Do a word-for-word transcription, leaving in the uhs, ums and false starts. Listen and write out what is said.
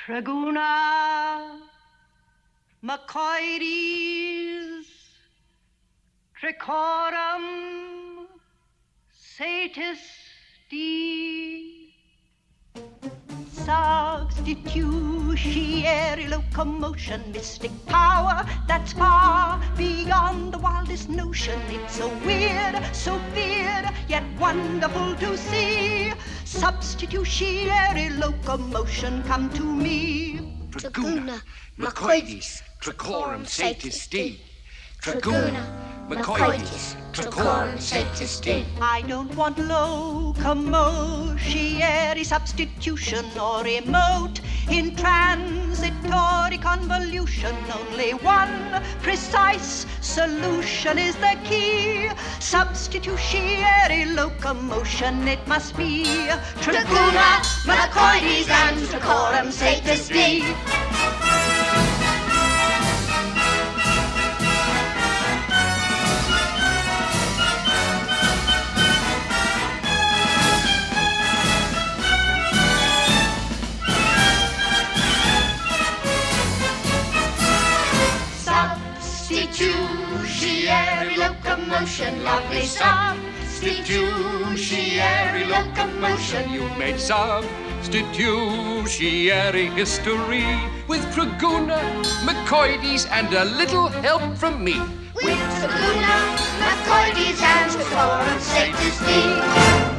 Traguna, Macoides, Tricorum, Satis D. Substitutiary locomotion, mystic power that's far beyond the wildest notion. It's so weird, so feared, yet wonderful to see. Substitutiary locomotion, come to me. Traguna, Macoides, Tricorum, Satis D. Traguna, Macoides, Tricorum, Satis D. I don't want locomotiary substitution or remote intransitory convolution. Only one precise solution is the key. Substitutiary locomotion it must be. Traguna, Macoides, and Tricorum, Satis D. Substitutiary locomotion, lovely substitutiary locomotion. You've made substitutiary history with Traguna, Macoides, and a little help from me. With Traguna, Macoides, and Tricorum, Satis D.